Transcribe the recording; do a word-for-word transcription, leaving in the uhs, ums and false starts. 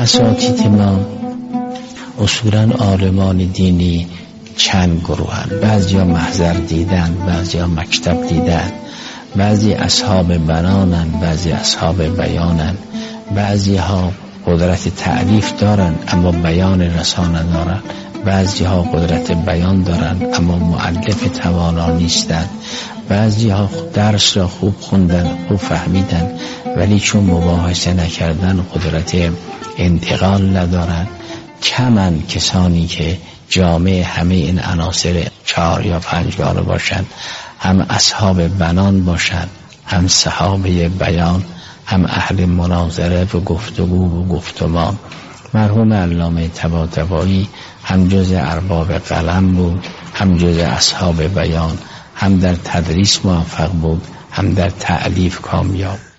اساتید ما اصولا عالمان دینی چند گروهن، بعضی ها محضر دیدن، بعضی ها مکتب دیدن، بعضی اصحاب بنانن، بعضی اصحاب بیانن، بعضی ها قدرت تعریف دارن اما بیان رسانه دارن، بعضی ها قدرت بیان دارن اما مؤلف توانا نیستن، بعضی ها درس را خوب خوندن، خوب فهمیدن، ولی چون مباحثه نکردن قدرت انتقال ندارن. کمن کسانی که جامع همه این عناصر چهار یا پنجگانه باشند، هم اصحاب بنان باشند، هم صحابه بیان، هم اهل مناظره و گفتگو و گفتمان. مرحوم علامه طباطبایی هم جز ارباب قلم بود، هم جز اصحاب بیان، هم در تدریس موفق بود، هم در تألیف کامیاب.